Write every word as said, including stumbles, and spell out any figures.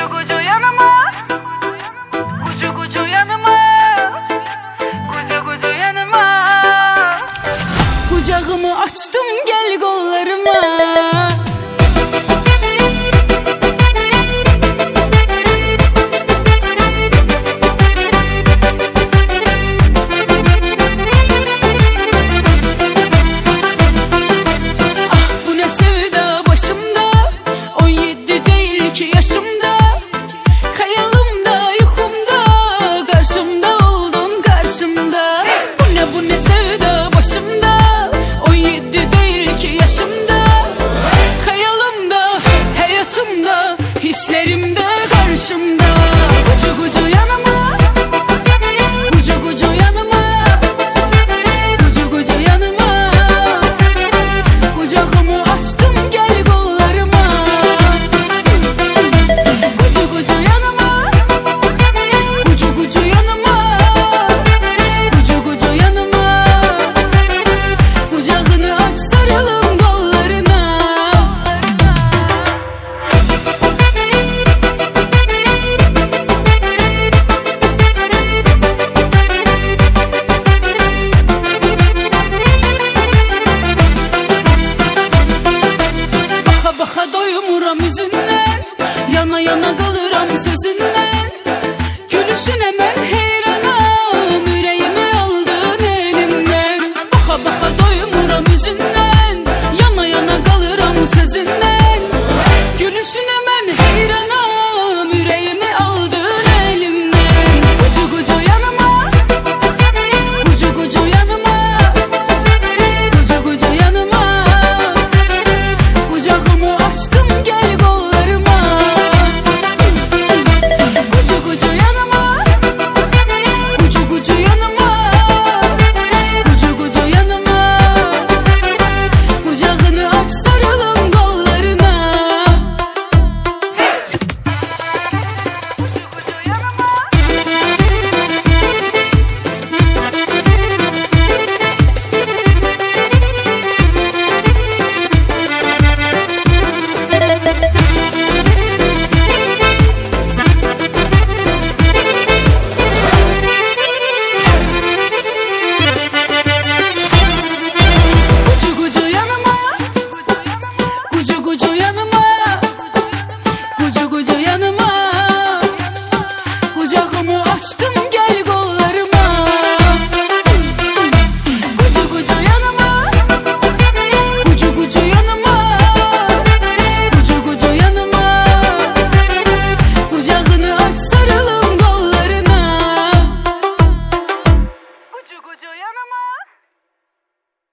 Kucu kucu yanıma, kucu kucu yanıma, kucu kucu yanıma. Kucağımı açtım, gel kollarıma. Yaşımda, hayalımda, yuhumda, karşımda oldun karşımda. Bu ne bu ne sevda başımda, on yedi değil ki yaşımda. Hayalımda, hayatımda, hislerimde karşımda. Kucu kucu yanıma, kucu kucu yanıma, kucu kucu yanıma. Kucağımı açtım, gel kollarıma. Doyumuram yüzünden, yana yana kalıram sözünden. Gülüşüne ben heyranam, yüreğimi aldın elimden. Baka baka doyumuram yüzünden, yana yana kalıram sözünden. Gülüşüne ben heyranam.